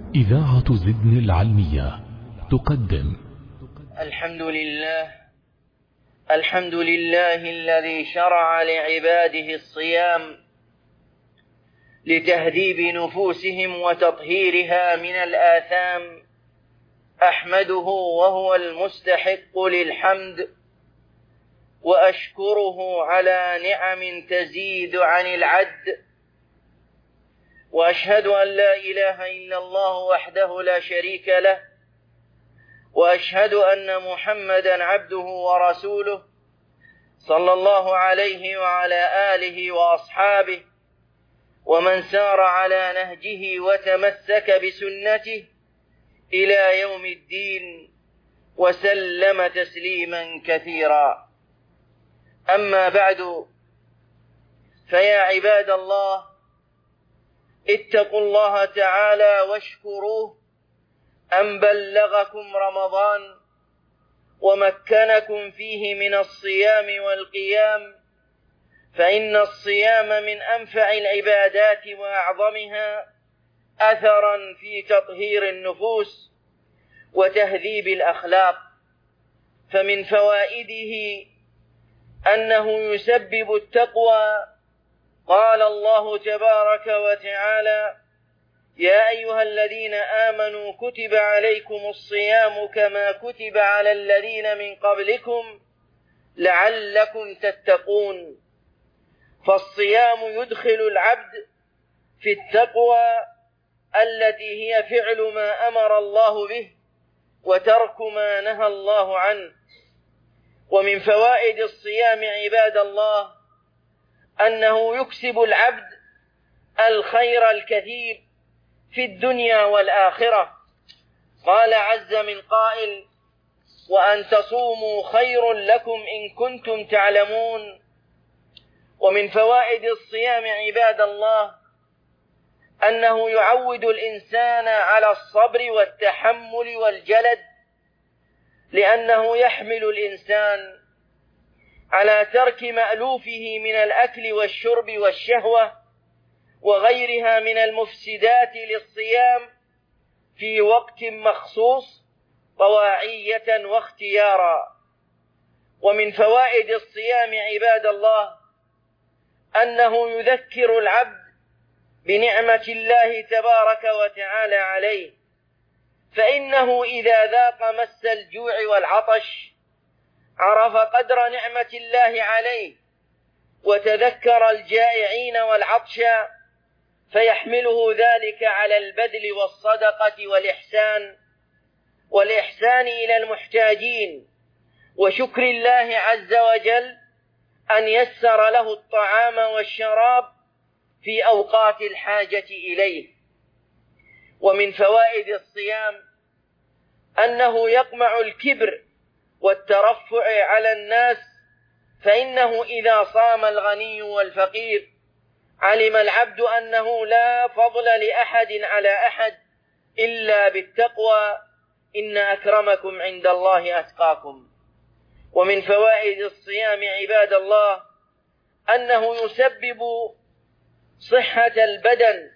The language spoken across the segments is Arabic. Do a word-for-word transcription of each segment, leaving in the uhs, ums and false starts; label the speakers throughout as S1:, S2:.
S1: إذاعة زدن العلمية تقدم.
S2: الحمد لله الحمد لله الذي شرع لعباده الصيام لتهذيب نفوسهم وتطهيرها من الآثام. أحمده وهو المستحق للحمد، وأشكره على نعم تزيد عن العد، وأشهد أن لا إله إلا الله وحده لا شريك له، وأشهد أن محمدا عبده ورسوله صلى الله عليه وعلى آله وأصحابه ومن سار على نهجه وتمسك بسنته إلى يوم الدين، وسلم تسليما كثيرا. أما بعد، فيا عباد الله، اتقوا الله تعالى واشكروه أن بلغكم رمضان ومكنكم فيه من الصيام والقيام، فإن الصيام من أنفع العبادات وأعظمها أثرا في تطهير النفوس وتهذيب الأخلاق. فمن فوائده أنه يسبب التقوى. قال الله تبارك وتعالى: يا أيها الذين آمنوا كتب عليكم الصيام كما كتب على الذين من قبلكم لعلكم تتقون. فالصيام يدخل العبد في التقوى التي هي فعل ما أمر الله به وترك ما نهى الله عنه. ومن فوائد الصيام عباد الله أنه يكسب العبد الخير الكثير في الدنيا والآخرة. قال عز من قائل: وأن تصوموا خير لكم إن كنتم تعلمون. ومن فوائد الصيام عباد الله أنه يعود الإنسان على الصبر والتحمل والجلد، لأنه يحمل الإنسان على ترك مألوفه من الأكل والشرب والشهوة وغيرها من المفسدات للصيام في وقت مخصوص طواعية واختيارا. ومن فوائد الصيام عباد الله أنه يذكر العبد بنعمة الله تبارك وتعالى عليه، فإنه إذا ذاق مس الجوع والعطش عرف قدر نعمة الله عليه، وتذكر الجائعين والعطش، فيحمله ذلك على البذل والصدقة والإحسان والإحسان إلى المحتاجين، وشكر الله عز وجل أن يسر له الطعام والشراب في أوقات الحاجة إليه. ومن فوائد الصيام أنه يقمع الكبر والترفع على الناس، فإنه إذا صام الغني والفقير علم العبد أنه لا فضل لأحد على أحد إلا بالتقوى، إن أكرمكم عند الله أتقاكم. ومن فوائد الصيام عباد الله أنه يسبب صحة البدن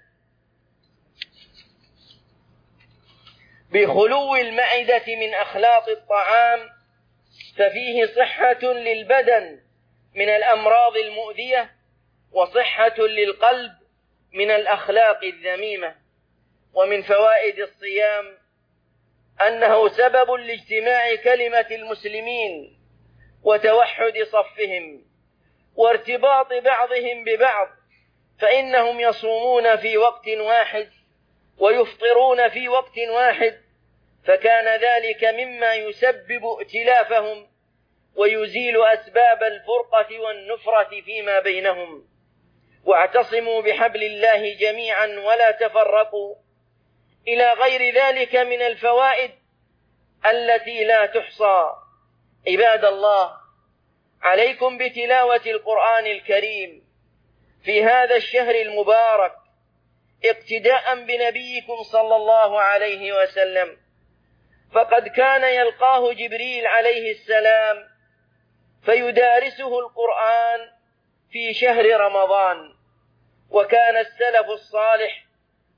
S2: بخلو المعدة من أخلاط الطعام، ففيه صحة للبدن من الأمراض المؤذية وصحة للقلب من الأخلاق الذميمة. ومن فوائد الصيام أنه سبب لاجتماع كلمة المسلمين وتوحد صفهم وارتباط بعضهم ببعض، فإنهم يصومون في وقت واحد ويفطرون في وقت واحد، فكان ذلك مما يسبب ائتلافهم ويزيل أسباب الفرقة والنفرة فيما بينهم. واعتصموا بحبل الله جميعا ولا تفرقوا، إلى غير ذلك من الفوائد التي لا تحصى. عباد الله، عليكم بتلاوة القرآن الكريم في هذا الشهر المبارك اقتداء بنبيكم صلى الله عليه وسلم، فقد كان يلقاه جبريل عليه السلام فيدارسه القرآن في شهر رمضان. وكان السلف الصالح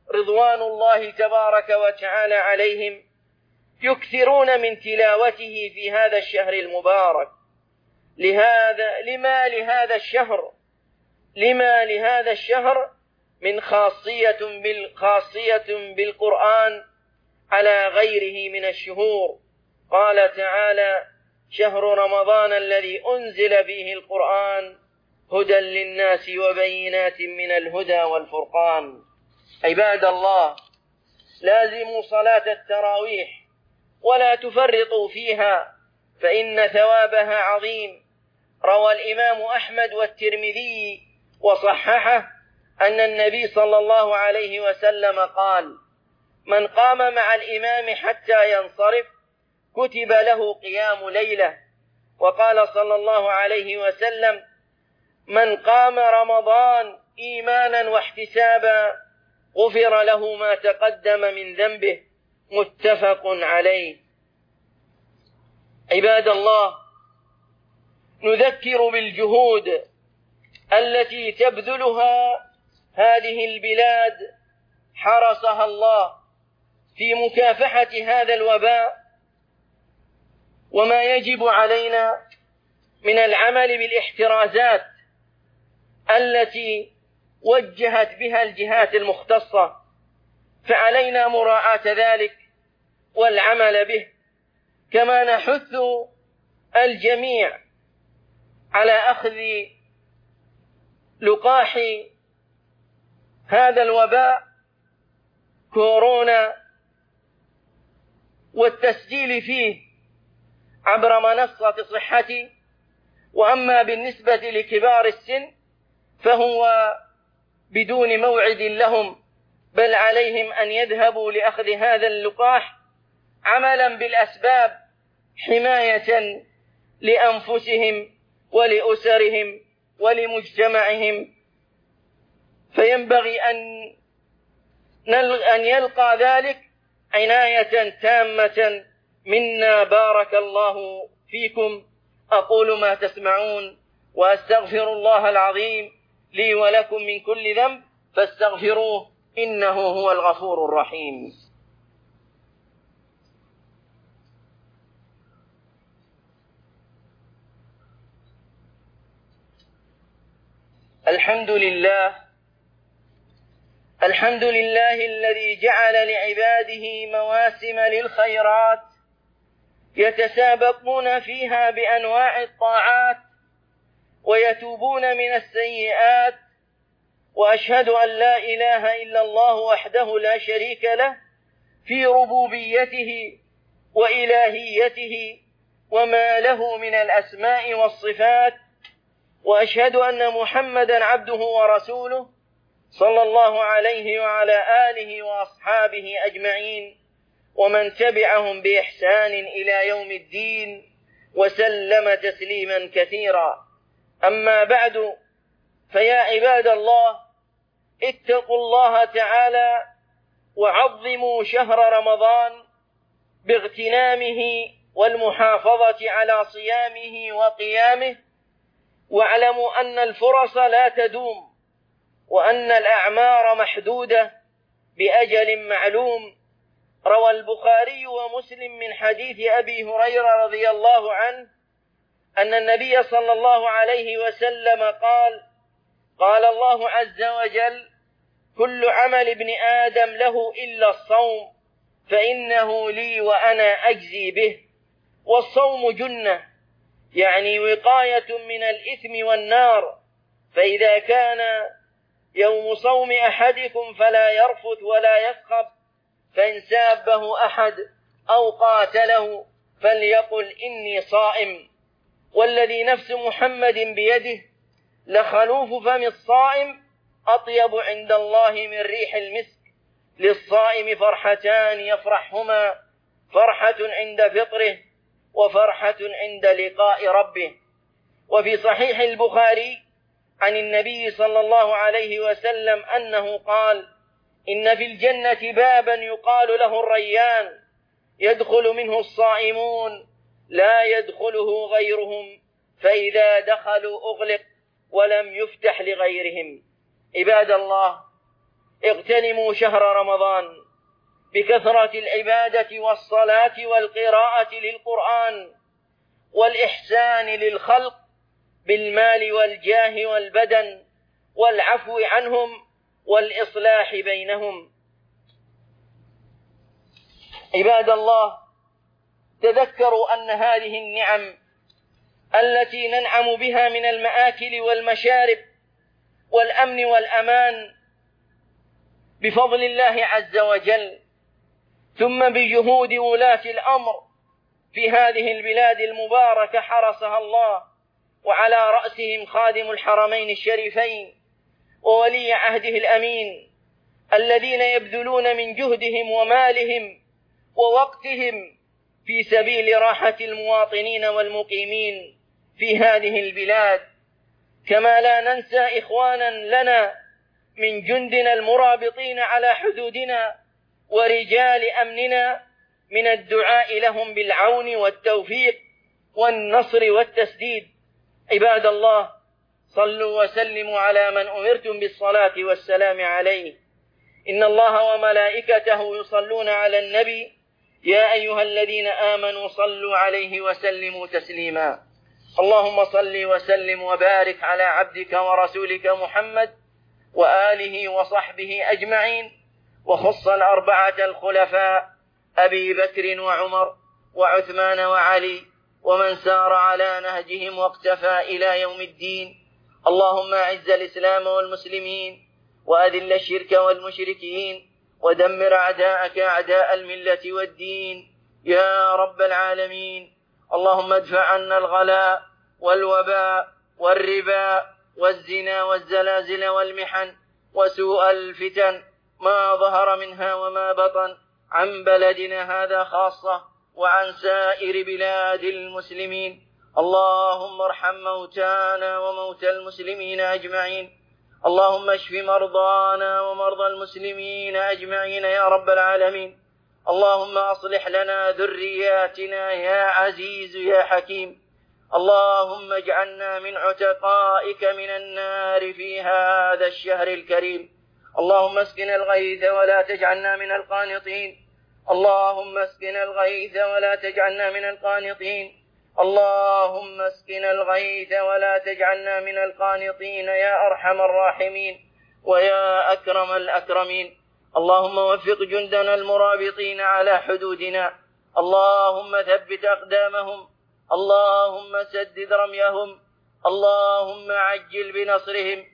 S2: رضوان الله تبارك وتعالى عليهم يكثرون من تلاوته في هذا الشهر المبارك. لهذا لما لهذا الشهر لما لهذا الشهر من خاصية بالخاصية بالقرآن على غيره من الشهور. قال تعالى: شهر رمضان الذي أنزل فيه القرآن هدى للناس وبينات من الهدى والفرقان. عباد الله، لازموا صلاة التراويح ولا تفرطوا فيها فإن ثوابها عظيم. روى الإمام أحمد والترمذي وصححه أن النبي صلى الله عليه وسلم قال: من قام مع الإمام حتى ينصرف كتب له قيام ليلة. وقال صلى الله عليه وسلم: من قام رمضان إيمانا واحتسابا غفر له ما تقدم من ذنبه. متفق عليه. عباد الله، نذكر بالجهود التي تبذلها هذه البلاد حرسها الله في مكافحة هذا الوباء، وما يجب علينا من العمل بالاحترازات التي وجهت بها الجهات المختصة، فعلينا مراعاة ذلك والعمل به، كما نحث الجميع على أخذ لقاح هذا الوباء كورونا والتسجيل فيه عبر منصة صحتي. وأما بالنسبة لكبار السن فهو بدون موعد لهم، بل عليهم أن يذهبوا لأخذ هذا اللقاح عملا بالأسباب حماية لأنفسهم ولأسرهم ولمجتمعهم. فينبغي أن أن يلقى ذلك عناية تامة منا. بارك الله فيكم. أقول ما تسمعون وأستغفر الله العظيم لي ولكم من كل ذنب فاستغفروه إنه هو الغفور الرحيم. الحمد لله الحمد لله الذي جعل لعباده مواسم للخيرات يتسابقون فيها بأنواع الطاعات ويتوبون من السيئات. وأشهد أن لا إله إلا الله وحده لا شريك له في ربوبيته وإلهيته وما له من الأسماء والصفات. وأشهد أن محمدًا عبده ورسوله صلى الله عليه وعلى آله وأصحابه أجمعين ومن تبعهم بإحسان إلى يوم الدين وسلم تسليما كثيرا. أما بعد، فيا عباد الله، اتقوا الله تعالى وعظموا شهر رمضان باغتنامه والمحافظة على صيامه وقيامه، واعلموا أن الفرص لا تدوم وأن الأعمار محدودة بأجل معلوم. روى البخاري ومسلم من حديث أبي هريرة رضي الله عنه أن النبي صلى الله عليه وسلم قال: قال الله عز وجل: كل عمل ابن آدم له إلا الصوم فإنه لي وأنا أجزي به. والصوم جنة، يعني وقاية من الإثم والنار. فإذا كان يوم صوم أحدكم فلا يرفث ولا يسخب، فإن سابه أحد أو قاتله فليقل إني صائم. والذي نفس محمد بيده لخلوف فم الصائم أطيب عند الله من ريح المسك. للصائم فرحتان يفرحهما: فرحة عند فطره وفرحة عند لقاء ربه. وفي صحيح البخاري عن النبي صلى الله عليه وسلم أنه قال: إن في الجنة بابا يقال له الريان يدخل منه الصائمون لا يدخله غيرهم، فإذا دخلوا أغلق ولم يفتح لغيرهم. عباد الله، اغتنموا شهر رمضان بكثرة العبادة والصلاة والقراءة للقرآن والإحسان للخلق بالمال والجاه والبدن والعفو عنهم والإصلاح بينهم. عباد الله، تذكروا أن هذه النعم التي ننعم بها من المآكل والمشارب والأمن والأمان بفضل الله عز وجل، ثم بجهود ولاة الأمر في هذه البلاد المباركة حرسها الله، وعلى رأسهم خادم الحرمين الشريفين وولي عهده الأمين، الذين يبذلون من جهدهم ومالهم ووقتهم في سبيل راحة المواطنين والمقيمين في هذه البلاد. كما لا ننسى إخوانا لنا من جندنا المرابطين على حدودنا ورجال أمننا من الدعاء لهم بالعون والتوفيق والنصر والتسديد. عباد الله، صلوا وسلموا على من أمرتم بالصلاة والسلام عليه. إن الله وملائكته يصلون على النبي، يا أيها الذين آمنوا صلوا عليه وسلموا تسليما. اللهم صل وسلم وبارك على عبدك ورسولك محمد وآله وصحبه أجمعين، وخص الأربعة الخلفاء أبي بكر وعمر وعثمان وعلي ومن سار على نهجهم واقتفى إلى يوم الدين. اللهم أعز الإسلام والمسلمين وأذل الشرك والمشركين ودمر أعداءك أعداء الملة والدين يا رب العالمين. اللهم ادفع عنا الغلاء والوباء والربا والزنا والزلازل والمحن وسوء الفتن ما ظهر منها وما بطن عن بلدنا هذا خاصة وعن سائر بلاد المسلمين. اللهم ارحم موتانا وموتى المسلمين أجمعين. اللهم اشف مرضانا ومرضى المسلمين أجمعين يا رب العالمين. اللهم أصلح لنا ذرياتنا يا عزيز يا حكيم. اللهم اجعلنا من عتقائك من النار في هذا الشهر الكريم. اللهم اسقنا الغيث ولا تجعلنا من القانطين. اللهم اسقنا الغيث ولا تجعلنا من القانطين. اللهم اسقنا الغيث ولا تجعلنا من القانطين يا أرحم الراحمين ويا أكرم الأكرمين. اللهم وفق جندنا المرابطين على حدودنا. اللهم ثبت أقدامهم. اللهم سدد رميهم. اللهم عجل بنصرهم.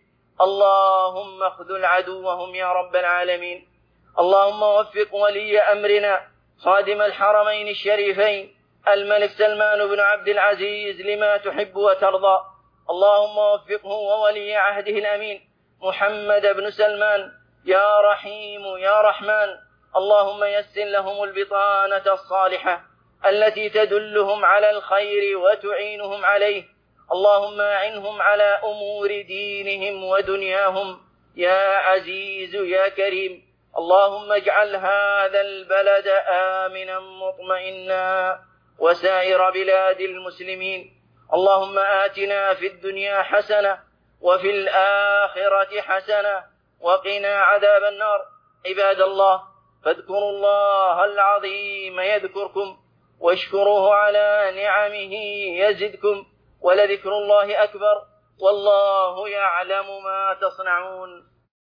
S2: اللهم اخذل عدوهم يا رب العالمين. اللهم وفق ولي أمرنا خادم الحرمين الشريفين الملك سلمان بن عبد العزيز لما تحب وترضى. اللهم وفقه وولي عهده الأمين محمد بن سلمان يا رحيم يا رحمن. اللهم يسر لهم البطانة الصالحة التي تدلهم على الخير وتعينهم عليه. اللهم أعنهم على أمور دينهم ودنياهم يا عزيز يا كريم. اللهم اجعل هذا البلد آمنا مطمئنا وسائر بلاد المسلمين. اللهم آتنا في الدنيا حسنة وفي الآخرة حسنة وقنا عذاب النار. عباد الله، فاذكروا الله العظيم يذكركم واشكروه على نعمه يزدكم ولذكر الله أكبر والله يعلم ما تصنعون.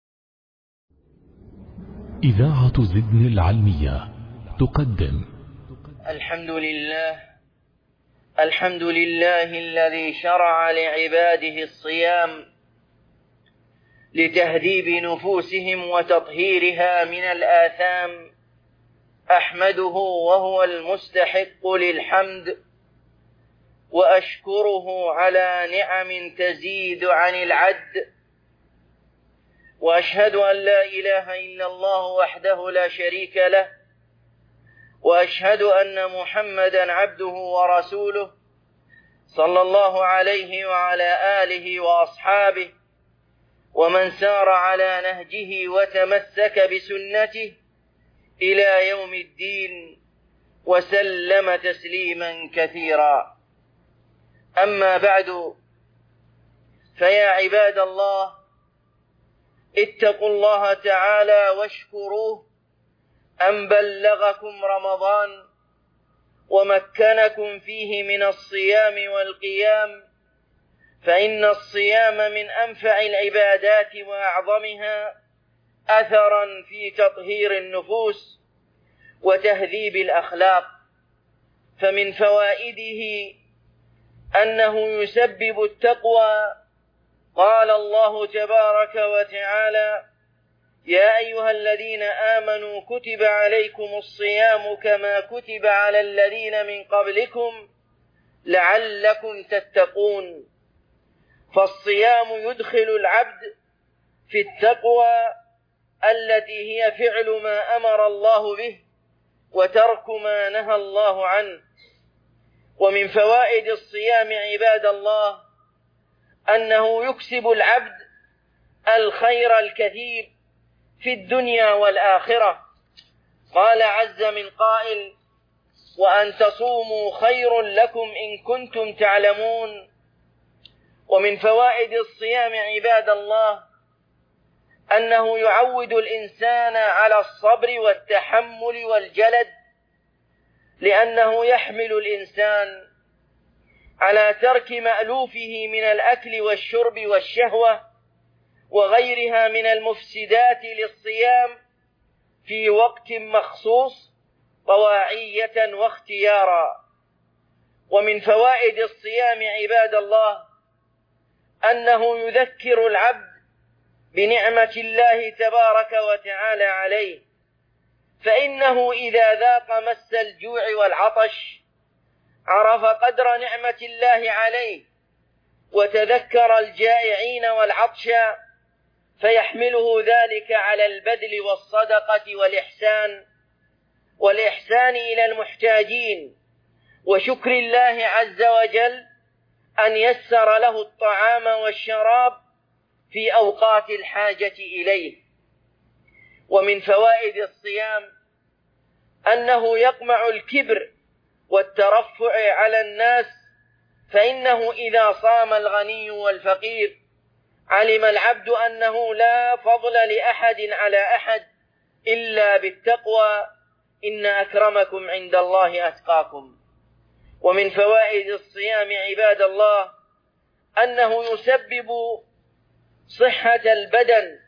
S1: إذاعة زدن العلمية تقدم
S2: الحمد لله الحمد لله الذي شرع لعباده الصيام لتهذيب نفوسهم وتطهيرها من الآثام. أحمده وهو المستحق للحمد وأشكره على نعم تزيد عن العد، وأشهد أن لا إله إلا الله وحده لا شريك له، وأشهد أن محمدا عبده ورسوله صلى الله عليه وعلى آله وأصحابه ومن سار على نهجه وتمسك بسنته إلى يوم الدين وسلم تسليما كثيرا. أما بعد، فيا عباد الله، اتقوا الله تعالى واشكروه أن بلغكم رمضان ومكنكم فيه من الصيام والقيام، فإن الصيام من أنفع العبادات وأعظمها أثرا في تطهير النفوس وتهذيب الأخلاق. فمن فوائده أنه يسبب التقوى. قال الله تبارك وتعالى: يا أيها الذين آمنوا كتب عليكم الصيام كما كتب على الذين من قبلكم لعلكم تتقون. فالصيام يدخل العبد في التقوى التي هي فعل ما أمر الله به وترك ما نهى الله عنه. ومن فوائد الصيام عباد الله أنه يكسب العبد الخير الكثير في الدنيا والآخرة. قال عز من قائل: وأن تصوموا خير لكم إن كنتم تعلمون. ومن فوائد الصيام عباد الله أنه يعود الإنسان على الصبر والتحمل والجلد، لأنه يحمل الإنسان على ترك مألوفه من الأكل والشرب والشهوة وغيرها من المفسدات للصيام في وقت مخصوص طواعية واختيارا. ومن فوائد الصيام عباد الله أنه يذكر العبد بنعمة الله تبارك وتعالى عليه، فإنه إذا ذاق مس الجوع والعطش عرف قدر نعمة الله عليه وتذكر الجائعين والعطش، فيحمله ذلك على البذل والصدقة والإحسان والإحسان إلى المحتاجين وشكر الله عز وجل أن يسر له الطعام والشراب في أوقات الحاجة إليه. ومن فوائد الصيام أنه يقمع الكبر والترفع على الناس، فإنه إذا صام الغني والفقير علم العبد أنه لا فضل لأحد على أحد إلا بالتقوى، إن أكرمكم عند الله أتقاكم. ومن فوائد الصيام عباد الله أنه يسبب صحة البدن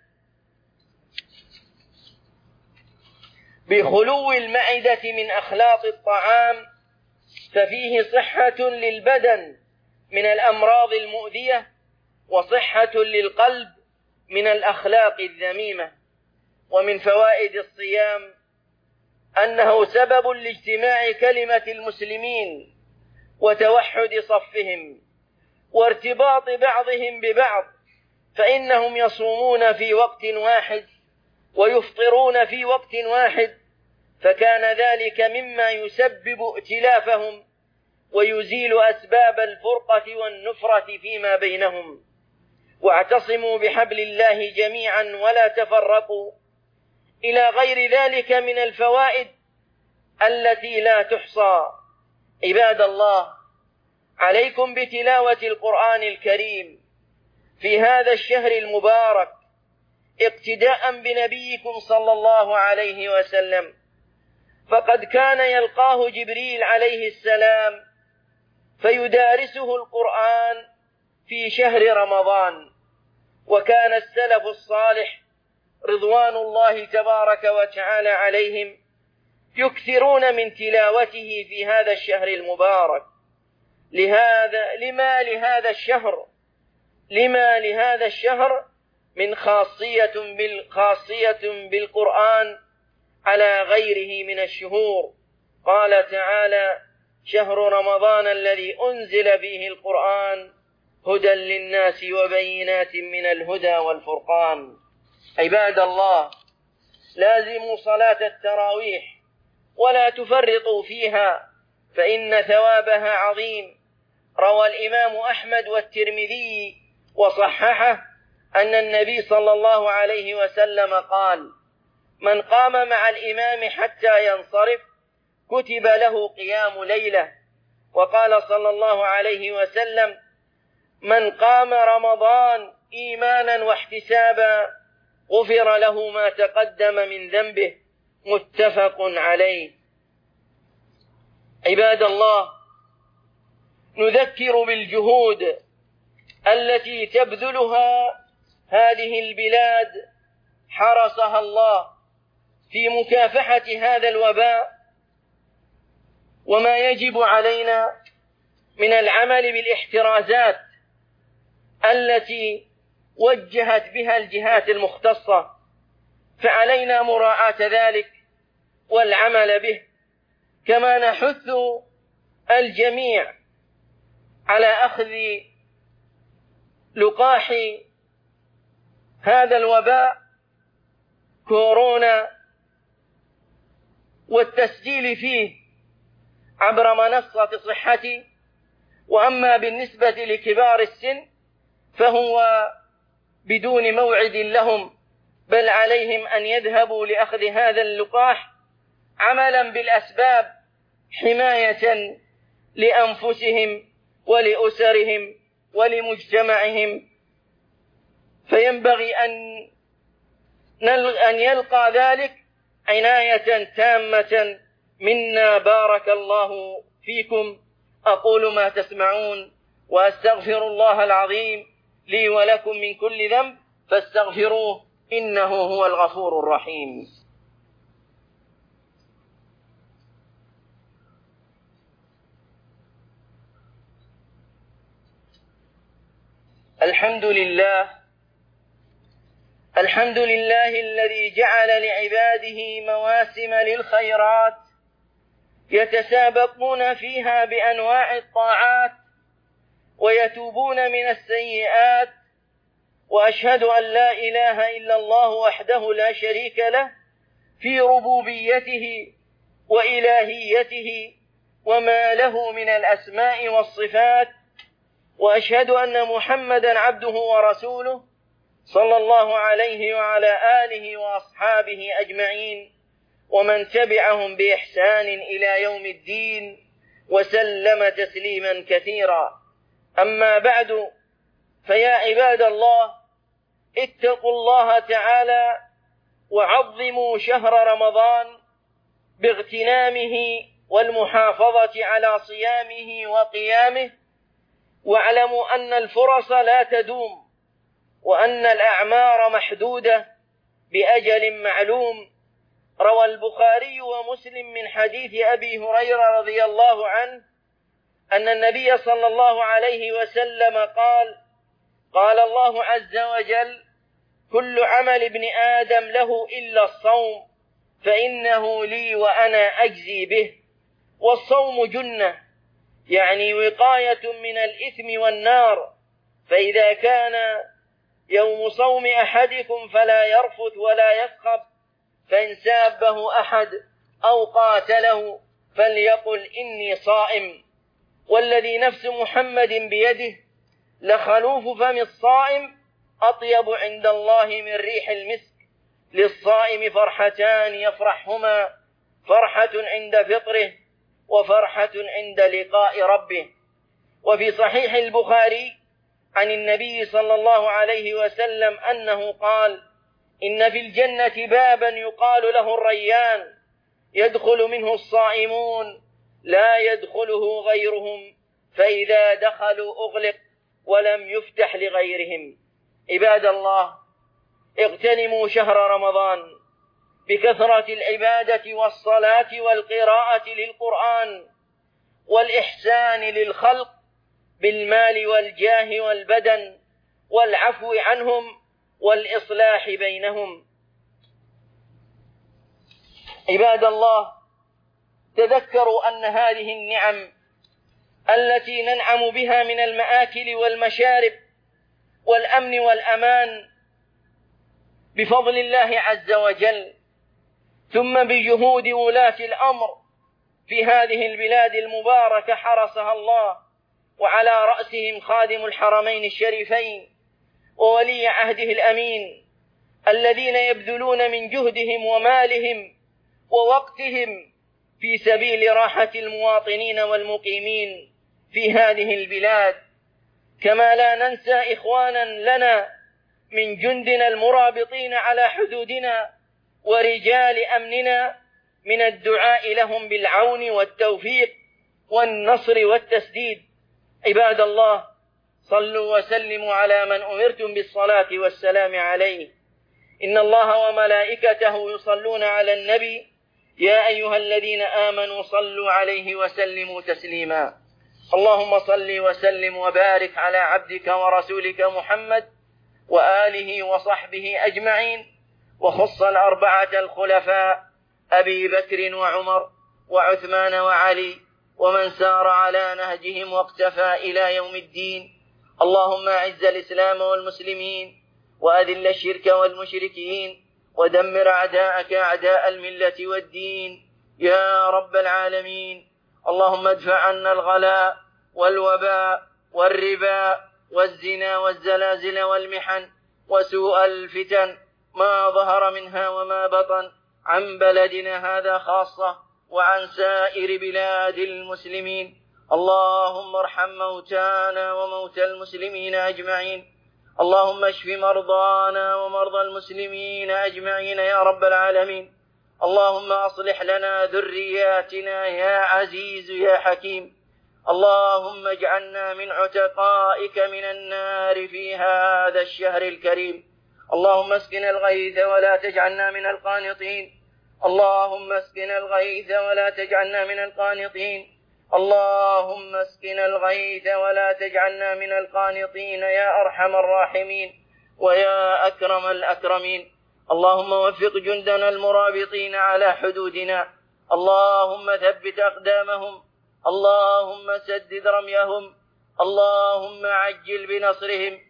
S2: بخلو المعدة من أخلاط الطعام، ففيه صحة للبدن من الأمراض المؤذية وصحة للقلب من الأخلاق الذميمة. ومن فوائد الصيام أنه سبب لاجتماع كلمة المسلمين وتوحد صفهم وارتباط بعضهم ببعض، فإنهم يصومون في وقت واحد ويفطرون في وقت واحد، فكان ذلك مما يسبب ائتلافهم ويزيل أسباب الفرقة والنفرة فيما بينهم. واعتصموا بحبل الله جميعا ولا تفرقوا، إلى غير ذلك من الفوائد التي لا تحصى. عباد الله، عليكم بتلاوة القرآن الكريم في هذا الشهر المبارك اقتداء بنبيكم صلى الله عليه وسلم، فقد كان يلقاه جبريل عليه السلام فيدارسه القرآن في شهر رمضان. وكان السلف الصالح رضوان الله تبارك وتعالى عليهم يكثرون من تلاوته في هذا الشهر المبارك. لهذا لما لهذا الشهر لما لهذا الشهر من خاصية بالخاصية بالقرآن على غيره من الشهور. قال تعالى: شهر رمضان الذي أنزل فيه القرآن هدى للناس وبينات من الهدى والفرقان. عباد الله، لازموا صلاة التراويح ولا تفرطوا فيها، فإن ثوابها عظيم. روى الإمام أحمد والترمذي وصححه أن النبي صلى الله عليه وسلم قال: من قام مع الإمام حتى ينصرف كتب له قيام ليلة. وقال صلى الله عليه وسلم: من قام رمضان إيمانا واحتسابا غفر له ما تقدم من ذنبه متفق عليه. عباد الله، نذكر بالجهود التي تبذلها هذه البلاد حرسها الله في مكافحة هذا الوباء، وما يجب علينا من العمل بالاحترازات التي وجهت بها الجهات المختصة، فعلينا مراعاة ذلك والعمل به، كما نحث الجميع على أخذ لقاح هذا الوباء كورونا والتسجيل فيه عبر منصة صحتي. وأما بالنسبة لكبار السن فهو بدون موعد لهم، بل عليهم أن يذهبوا لأخذ هذا اللقاح عملا بالأسباب حماية لأنفسهم ولأسرهم ولمجتمعهم. فينبغي أن أن يلقى ذلك عناية تامة منا. بارك الله فيكم. أقول ما تسمعون وأستغفر الله العظيم لي ولكم من كل ذنب فاستغفروه إنه هو الغفور الرحيم. الحمد لله الحمد لله الذي جعل لعباده مواسم للخيرات يتسابقون فيها بأنواع الطاعات ويتوبون من السيئات. وأشهد أن لا إله إلا الله وحده لا شريك له في ربوبيته وإلهيته وما له من الأسماء والصفات. وأشهد أن محمدًا عبده ورسوله صلى الله عليه وعلى آله وأصحابه أجمعين ومن تبعهم بإحسان إلى يوم الدين وسلم تسليما كثيرا. أما بعد، فيا عباد الله، اتقوا الله تعالى وعظموا شهر رمضان باغتنامه والمحافظة على صيامه وقيامه، واعلموا أن الفرص لا تدوم وأن الأعمار محدودة بأجل معلوم. روى البخاري ومسلم من حديث أبي هريرة رضي الله عنه أن النبي صلى الله عليه وسلم قال: قال الله عز وجل: كل عمل ابن آدم له إلا الصوم فإنه لي وأنا أجزي به. والصوم جنة، يعني وقاية من الإثم والنار. فإذا كان يوم صوم أحدكم فلا يرفث ولا يسخب، فإن سابه أحد أو قاتله فليقل إني صائم. والذي نفس محمد بيده لخلوف فم الصائم أطيب عند الله من ريح المسك. للصائم فرحتان يفرحهما: فرحة عند فطره وفرحة عند لقاء ربه. وفي صحيح البخاري عن النبي صلى الله عليه وسلم أنه قال: إن في الجنة بابا يقال له الريان، يدخل منه الصائمون لا يدخله غيرهم، فإذا دخلوا أغلق ولم يفتح لغيرهم. عباد الله، اغتنموا شهر رمضان بكثرة العبادة والصلاة والقراءة للقرآن والإحسان للخلق بالمال والجاه والبدن والعفو عنهم والإصلاح بينهم. عباد الله، تذكروا أن هذه النعم التي ننعم بها من المآكل والمشارب والأمن والأمان بفضل الله عز وجل، ثم بجهود ولاة الأمر في هذه البلاد المباركة حرسها الله، وعلى رأسهم خادم الحرمين الشريفين وولي عهده الأمين، الذين يبذلون من جهدهم ومالهم ووقتهم في سبيل راحة المواطنين والمقيمين في هذه البلاد. كما لا ننسى إخوانا لنا من جندنا المرابطين على حدودنا ورجال أمننا من الدعاء لهم بالعون والتوفيق والنصر والتسديد. عباد الله، صلوا وسلموا على من أمرتم بالصلاة والسلام عليه. إن الله وملائكته يصلون على النبي، يا أيها الذين آمنوا صلوا عليه وسلموا تسليما. اللهم صل وسلم وبارك على عبدك ورسولك محمد وآله وصحبه أجمعين، وخص الأربعة الخلفاء أبي بكر وعمر وعثمان وعلي ومن سار على نهجهم واقتفى إلى يوم الدين. اللهم أعز الإسلام والمسلمين وأذل الشرك والمشركين ودمر أعداءك أعداء الملة والدين يا رب العالمين. اللهم ادفع عنا الغلاء والوباء والربا والزنا والزلازل والمحن وسوء الفتن ما ظهر منها وما بطن عن بلدنا هذا خاصة وعن سائر بلاد المسلمين. اللهم ارحم موتانا وموتى المسلمين أجمعين. اللهم اشف مرضانا ومرضى المسلمين أجمعين يا رب العالمين. اللهم أصلح لنا ذرياتنا يا عزيز يا حكيم. اللهم اجعلنا من عتقائك من النار في هذا الشهر الكريم. اللهم اسقنا الغيث ولا تجعلنا من القانطين. اللهم اسقنا الغيث ولا تجعلنا من القانطين. اللهم اسقنا الغيث ولا تجعلنا من القانطين يا أرحم الراحمين ويا أكرم الأكرمين. اللهم وفق جندنا المرابطين على حدودنا. اللهم ثبت أقدامهم. اللهم سدد رميهم. اللهم عجل بنصرهم.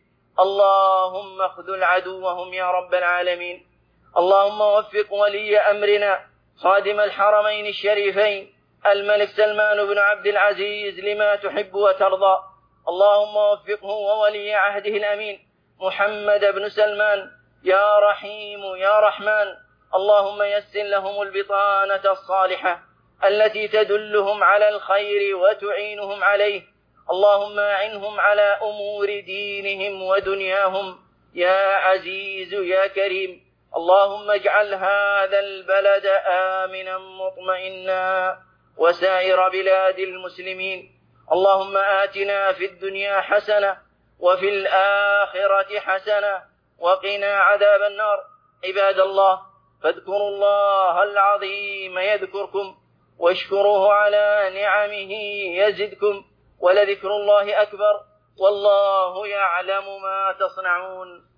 S2: اللهم اخذل عدوهم يا رب العالمين. اللهم وفق ولي أمرنا خادم الحرمين الشريفين الملك سلمان بن عبد العزيز لما تحب وترضى. اللهم وفقه وولي عهده الأمين محمد بن سلمان يا رحيم يا رحمن. اللهم يسر لهم البطانة الصالحة التي تدلهم على الخير وتعينهم عليه. اللهم أعنهم على أمور دينهم ودنياهم يا عزيز يا كريم. اللهم اجعل هذا البلد آمنا مطمئنا وسائر بلاد المسلمين. اللهم آتنا في الدنيا حسنة وفي الآخرة حسنة وقنا عذاب النار. عباد الله، فاذكروا الله العظيم يذكركم واشكروه على نعمه يزدكم ولذكر الله أكبر والله يعلم ما تصنعون.